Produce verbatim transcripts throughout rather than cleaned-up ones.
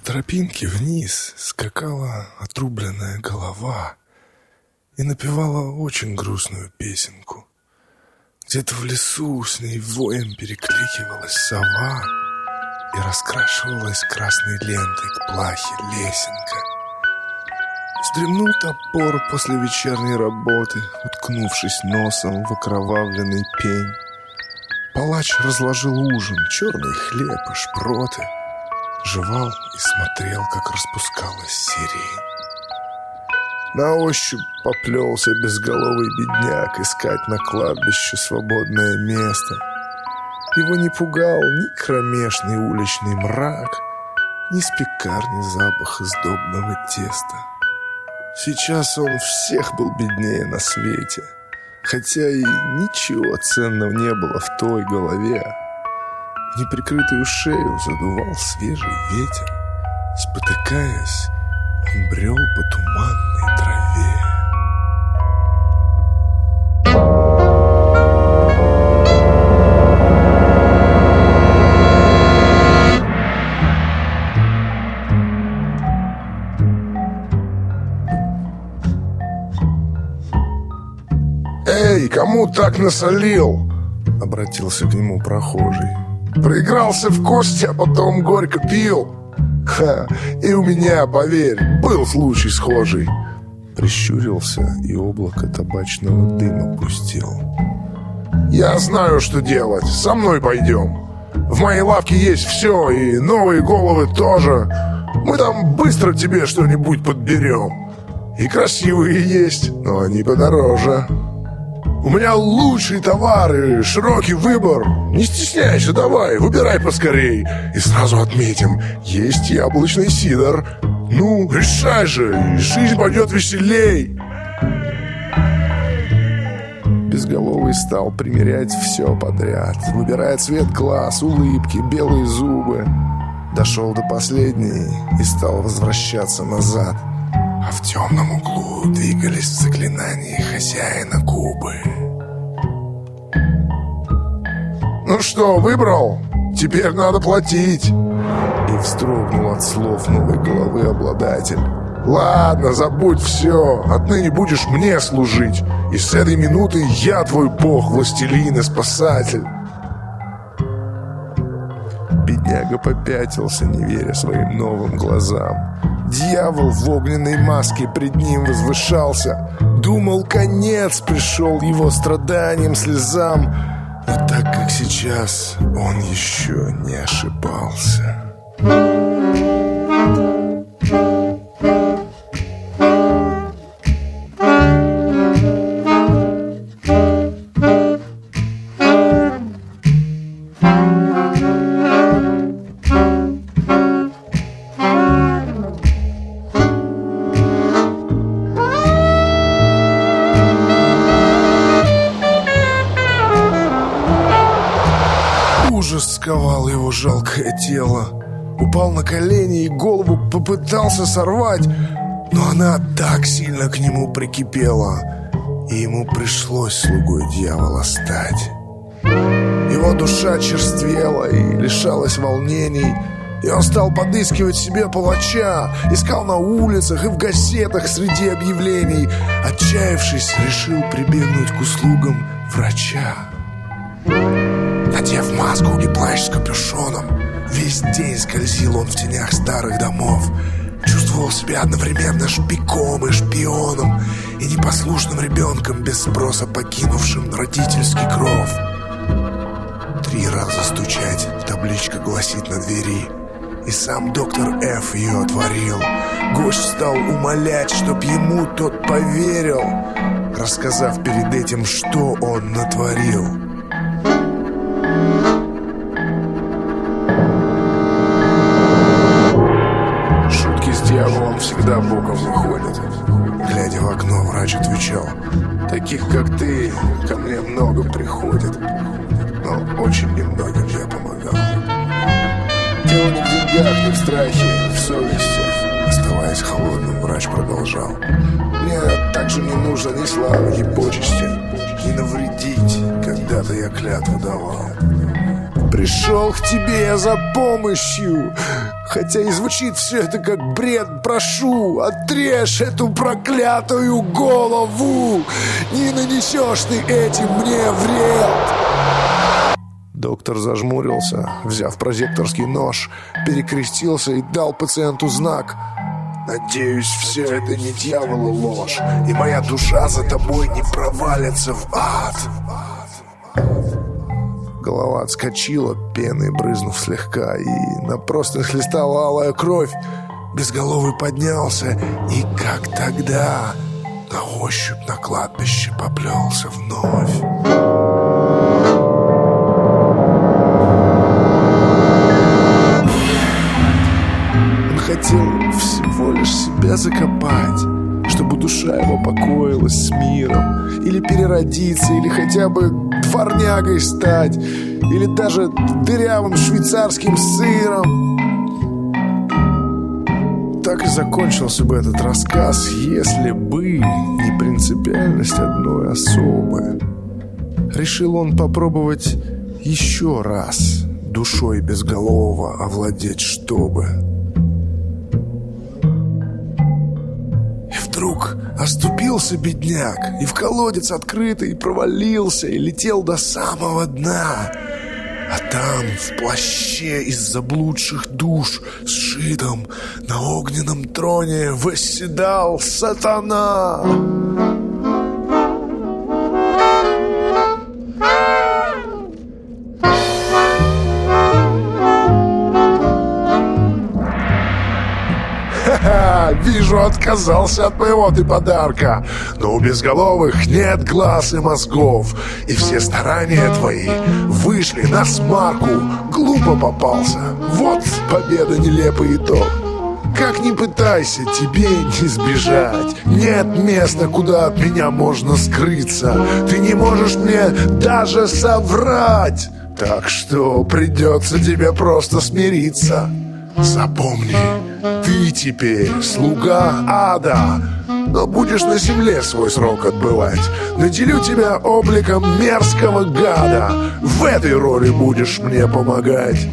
тропинке вниз скакала отрубленная голова и напевала очень грустную песенку. Где-то в лесу с ней воем перекликивалась сова и раскрашивалась красной лентой к плахе лесенка. Вздремнул топор после вечерней работы, уткнувшись носом в окровавленный пень. Палач разложил ужин, черный хлеб и шпроты, жевал и смотрел, как распускалась сирень. На ощупь поплелся безголовый бедняк искать на кладбище свободное место. Его не пугал ни кромешный уличный мрак, ни с пекарни запах издобного теста. Сейчас он всех был беднее на свете, хотя и ничего ценного не было в той голове. В неприкрытую шею задувал свежий ветер. Спотыкаясь, он брел по туманной траве. «Эй, кому так насолил?» — обратился к нему прохожий. «Проигрался в кости, а потом горько пил? Ха, и у меня, поверь, был случай схожий». Прищурился и облако табачного дыма пустил. «Я знаю, что делать, со мной пойдем. В моей лавке есть все, и новые головы тоже. Мы там быстро тебе что-нибудь подберем. И красивые есть, но они подороже. У меня лучшие товары, широкий выбор. Не стесняйся, давай, выбирай поскорей. И сразу отметим, есть яблочный сидр. Ну, решай же, и жизнь пойдет веселей». Безголовый стал примерять все подряд, выбирая цвет глаз, улыбки, белые зубы. Дошел до последней и стал возвращаться назад. А в темном углу двигались в заклинании хозяина губы. «Ну что, выбрал? Теперь надо платить». И вздрогнул от слов новой головы обладатель. «Ладно, забудь все. Отныне будешь мне служить. И с этой минуты я твой бог, властелин и спасатель». Бедняга попятился, не веря своим новым глазам. Дьявол в огненной маске пред ним возвышался. Думал, конец пришел его страданиям, слезам. Но так как сейчас, он еще не ошибался. Ужас сковал его жалкое тело. Упал на колени и голову попытался сорвать, но она так сильно к нему прикипела, и ему пришлось слугой дьявола стать. Его душа черствела и лишалась волнений, и он стал подыскивать себе палача. Искал на улицах и в газетах среди объявлений. Отчаявшись, решил прибегнуть к услугам врача. Надев маску и плащ с капюшоном, весь день скользил он в тенях старых домов. Чувствовал себя одновременно шпиком и шпионом, и непослушным ребенком, без спроса покинувшим родительский кров. Три раза стучать, табличка гласит на двери, и сам доктор Ф. ее отворил. Гость стал умолять, чтоб ему тот поверил, рассказав перед этим, что он натворил. Шутки с дьяволом всегда боком выходят. Глядя в окно, врач отвечал: таких, как ты, ко мне много приходит, но очень немногим я помогал. Дело не в деньгах, не в страхе, в совести. Оставаясь холодным, врач продолжал: мне также не нужно ни славы, ни почести, ни навредить. Когда-то я клятву давал. пришел к тебе за помощью. Хотя и звучит все это как бред, прошу, отрежь эту проклятую голову. Не нанесешь ты этим мне вред. Доктор зажмурился, взяв прожекторский нож, перекрестился и дал пациенту знак. «Надеюсь, все это не дьявол и ложь, и моя душа за тобой не провалится в ад». Голова отскочила, пеной брызнув слегка, и на простынь хлестала алая кровь. Безголовый поднялся и, как тогда, на ощупь на кладбище поплелся вновь. Он хотел всего лишь себя закопать, чтобы душа его покоилась с миром, или переродиться, или хотя бы дворнягой стать, или даже дырявым швейцарским сыром. Так и закончился бы этот рассказ, если бы не принципиальность одной особы. Решил он попробовать еще раз душой безголового овладеть, чтобы... Вдруг оступился бедняк, и в колодец открытый провалился, и летел до самого дна. А там, в плаще из заблудших душ, сшитом на огненном троне, восседал сатана. Вижу, отказался от моего ты подарка. Но у безголовых нет глаз и мозгов, и все старания твои вышли на смарку. Глупо попался. Вот победа, нелепый итог. Как ни пытайся, тебе не сбежать. Нет места, куда от меня можно скрыться. Ты не можешь мне даже соврать. Так что придется тебе просто смириться. Запомни, ты теперь слуга ада, но будешь на земле свой срок отбывать. Наделю тебя обликом мерзкого гада. В этой роли будешь мне помогать.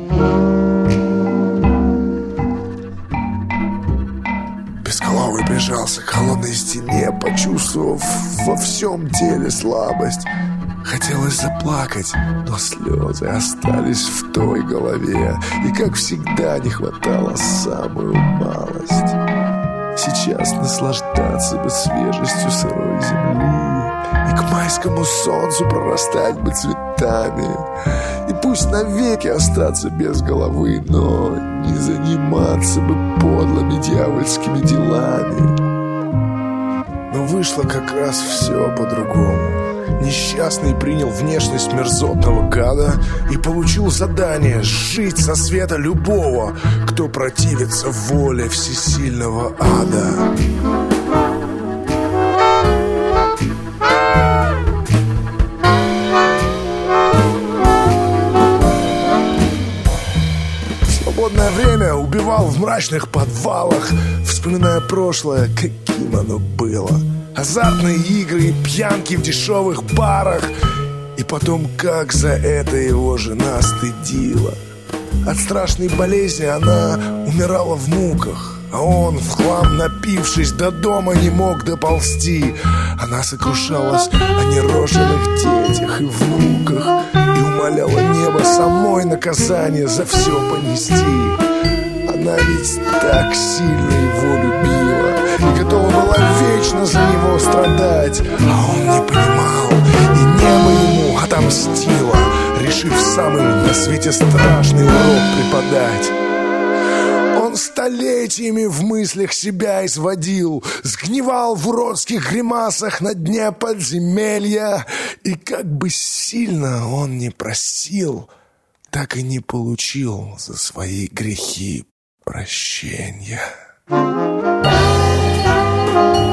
Безголовый прижался к холодной стене, почувствовав во всем теле слабость. Хотелось заплакать, но слезы остались в той голове, и, как всегда, не хватало самую малость. Сейчас наслаждаться бы свежестью сырой земли, и к майскому солнцу прорастать бы цветами, и пусть навеки остаться без головы, но не заниматься бы подлыми дьявольскими делами. Но вышло как раз все по-другому. Несчастный принял внешность мерзотного гада и получил задание сжить со света любого, кто противится воле всесильного ада. В свободное время убивал в мрачных подвалах, вспоминая прошлое, каким оно было. Азартные игры и пьянки в дешевых барах. И потом, как за это его жена стыдила. От страшной болезни она умирала в муках, а он, в хлам напившись, до дома не мог доползти. Она сокрушалась о нероженных детях и внуках и умоляла небо самой наказание за все понести. Она ведь так сильно его любила и готова была вечно за него страдать. А он не понимал, и небо ему отомстило, решив самым на свете страшный урок преподать. Он столетиями в мыслях себя изводил, сгнивал в уродских гримасах на дне подземелья, и как бы сильно он не просил, так и не получил за свои грехи прощения.